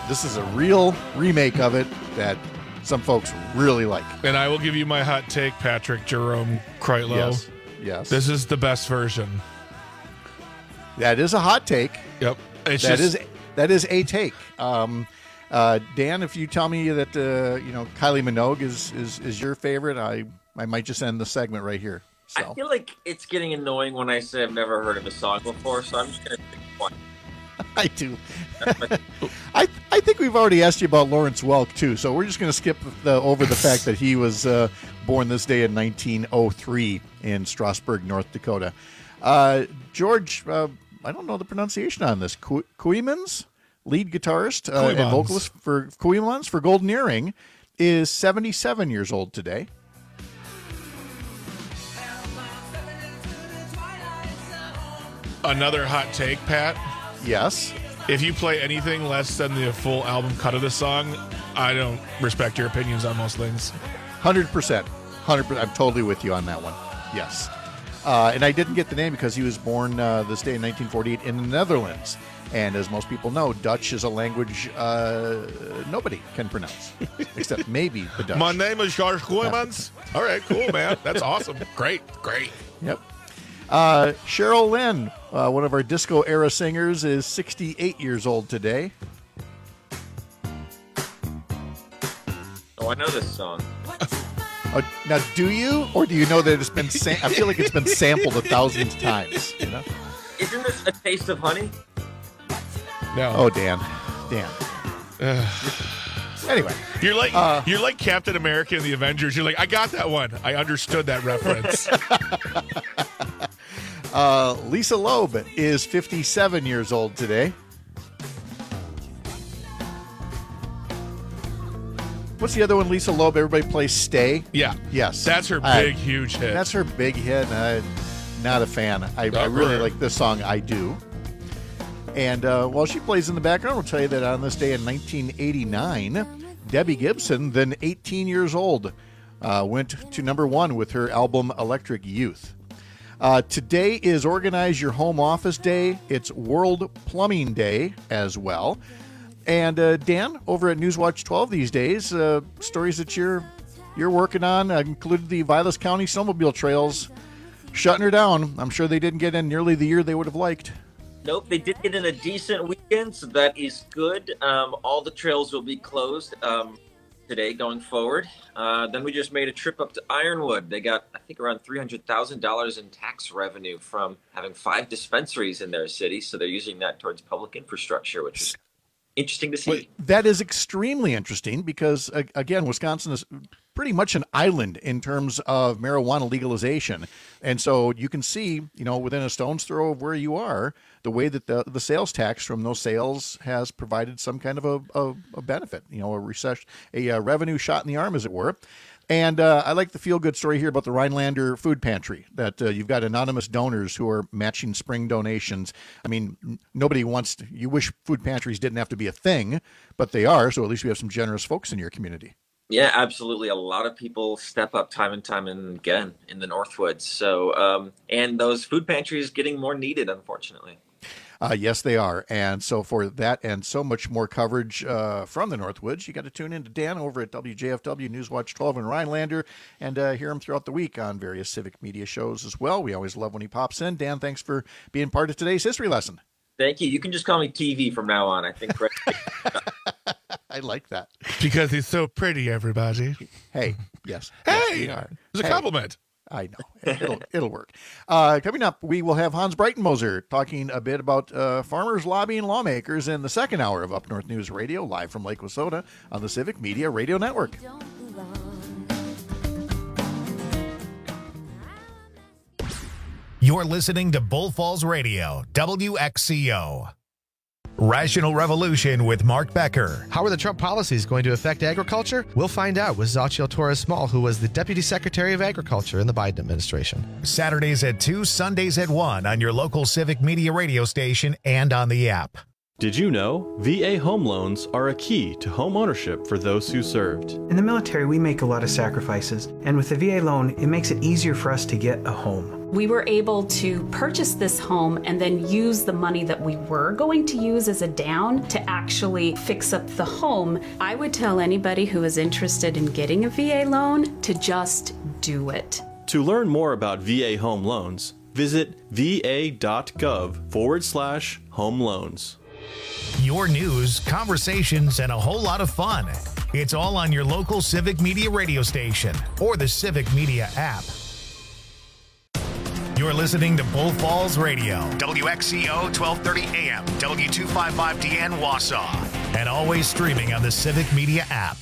this is a real remake of it that some folks really like. And I will give you my hot take, Patrick Jerome Kreitlow. Yes. This is the best version. That is a hot take. Yep. That is a take. Dan, if you tell me that Kylie Minogue is your favorite, I might just end the segment right here. So. I feel like it's getting annoying when I say I've never heard of a song before, so I'm just going to pick one. I do. I think we've already asked you about Lawrence Welk, too, so we're just going to skip over the fact that he was born this day in 1903 in Strasburg, North Dakota. George, I don't know the pronunciation on this. Kooymans, lead guitarist and vocalist for Kooymans for Golden Earring, is 77 years old today. Another hot take, Pat. Yes. If you play anything less than the full album cut of the song, I don't respect your opinions on most things. 100%. I'm totally with you on that one. Yes. And I didn't get the name because he was born this day in 1948 in the Netherlands. And as most people know, Dutch is a language nobody can pronounce, except maybe the Dutch. My name is George Kooymans. All right, cool, man. That's awesome. Great. Yep. Cheryl Lynn, one of our disco-era singers, is 68 years old today. Oh, I know this song. Now, do you, or do you know that it's been? I feel like it's been sampled 1,000 times. You know? Isn't this A Taste of Honey? No. Oh, Dan. Anyway, you're like Captain America in the Avengers. You're like, I got that one. I understood that reference. Lisa Loeb is 57 years old today. What's the other one? Lisa Loeb. Everybody plays "Stay." Yeah. Yes. That's her big, huge hit. That's her big hit. Not a fan. I really like this song. I do. And while she plays in the background, we'll tell you that on this day in 1989, Debbie Gibson, then 18 years old, went to number 1 with her album Electric Youth. Today is Organize Your Home Office Day. It's World Plumbing Day as well. And Dan, over at Newswatch 12 these days, stories that you're working on included the Vilas County snowmobile trails shutting her down. I'm sure they didn't get in nearly the year they would have liked. Nope, they did get in a decent weekend, so that is good. All the trails will be closed today going forward. Then we just made a trip up to Ironwood. They got, I think, around $300,000 in tax revenue from having 5 dispensaries in their city, so they're using that towards public infrastructure, which is interesting to see. That is extremely interesting because, again, Wisconsin is pretty much an island in terms of marijuana legalization. And so you can see, within a stone's throw of where you are, the way that the sales tax from those sales has provided some kind of a benefit, a revenue shot in the arm, as it were. And I like the feel-good story here about the Rhinelander Food Pantry, that you've got anonymous donors who are matching spring donations. I mean, nobody wants to, you wish food pantries didn't have to be a thing, but they are, so at least we have some generous folks in your community. Yeah, absolutely. A lot of people step up time and time and again in the Northwoods. So, and those food pantries getting more needed, unfortunately. Yes, they are. And so for that and so much more coverage from the Northwoods, you got to tune in to Dan over at WJFW Newswatch 12 in Rhinelander and hear him throughout the week on various civic media shows as well. We always love when he pops in. Dan, thanks for being part of today's history lesson. Thank you. You can just call me TV from now on, I think. I like that. Because he's so pretty, everybody. Hey, yes. Hey, yes, it's a compliment. I know. It'll work. Coming up, we will have Hans Breitenmoser talking a bit about farmers lobbying lawmakers in the second hour of Up North News Radio, live from Lake Wissota on the Civic Media Radio Network. You're listening to Bull Falls Radio, WXCO. Rational Revolution with Mark Becker. How are the Trump policies going to affect agriculture? We'll find out with Xochitl Torres-Small, who was the Deputy Secretary of Agriculture in the Biden administration. Saturdays at 2, Sundays at 1 on your local Civic Media radio station and on the app. Did you know VA home loans are a key to home ownership for those who served? In the military, we make a lot of sacrifices, and with the VA loan, it makes it easier for us to get a home. We were able to purchase this home and then use the money that we were going to use as a down to actually fix up the home. I would tell anybody who is interested in getting a VA loan to just do it. To learn more about VA home loans, visit va.gov/home loans. Your news, conversations, and a whole lot of fun. It's all on your local Civic Media radio station or the Civic Media app. You're listening to Bull Falls Radio, WXCO 1230 AM, W255DN Wausau, and always streaming on the Civic Media app.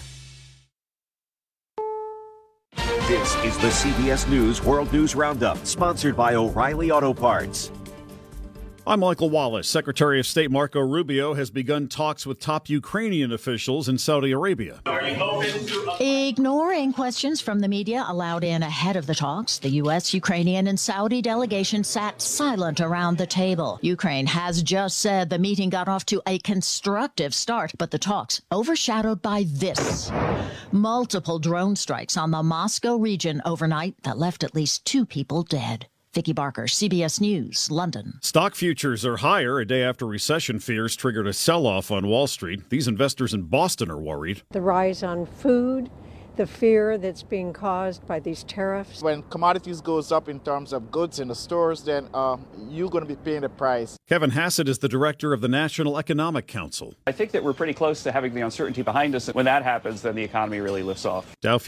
This is the CBS News World News Roundup, sponsored by O'Reilly Auto Parts. I'm Michael Wallace. Secretary of State Marco Rubio has begun talks with top Ukrainian officials in Saudi Arabia. Ignoring questions from the media allowed in ahead of the talks, the U.S., Ukrainian, and Saudi delegation sat silent around the table. Ukraine has just said the meeting got off to a constructive start, but the talks overshadowed by this. Multiple drone strikes on the Moscow region overnight that left at least 2 people dead. Vicki Barker, CBS News, London. Stock futures are higher a day after recession fears triggered a sell-off on Wall Street. These investors in Boston are worried. The rise on food, the fear that's being caused by these tariffs. When commodities goes up in terms of goods in the stores, then you're going to be paying the price. Kevin Hassett is the director of the National Economic Council. I think that we're pretty close to having the uncertainty behind us. When that happens, then the economy really lifts off. Dow